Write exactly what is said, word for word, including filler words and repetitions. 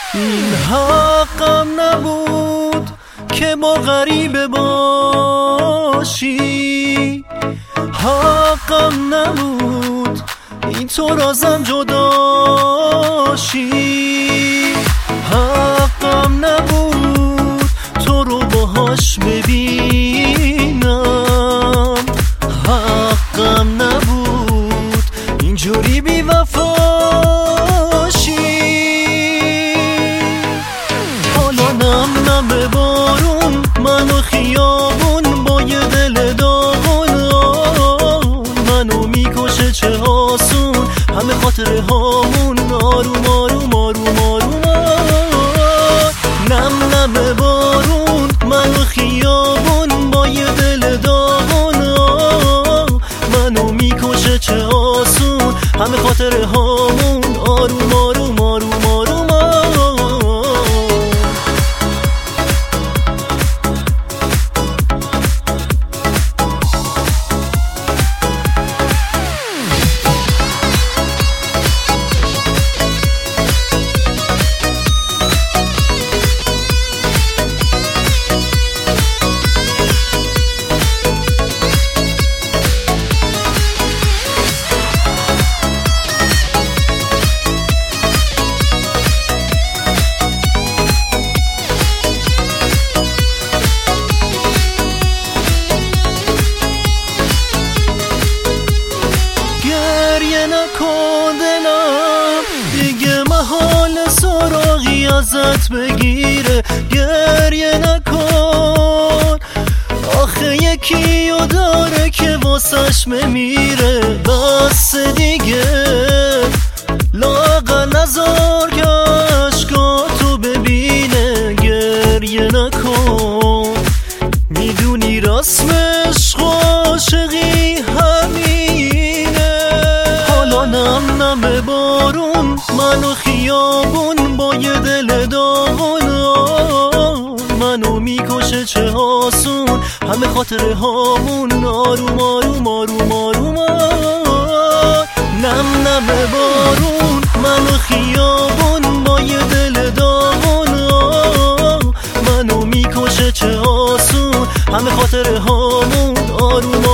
این حقم نبود که ما غریبه باشی، حقم نبود این تو رازم جداشی، حقم نبود تو رو باهاش ببینم، حقم نبود اینجوری بی وفاشی. حالا نم نم بارون منو خیابون با یه دل داغون، منو میکشه چه آسون همه خاطره هامون، آروم آروم آروم آروم. نم نم بارون منو خیابون با یه دل داغون، منو میکشه چه آسون همه خاطره هامون، آروم آروم آروم آروم. گریه نکن دلم دیگه محال سراغی ازت بگیره، گریه نکن آخه یکی و داره که واسش میمیره، بس دیگه لااقل نزار که عشقاتو ببینه، گریه نکن میدونی رسم عشق و عاشقی همینه. حالا نم نم بارون منو خیابون با یه دل داغون، منو میکشه چه آسون همه خاطره هامون، آروم آروم آروم آروم. نم نم بارون منو خیابون با یه دل داغون، منو میکشه چه آسون همه خاطره هامون، آروم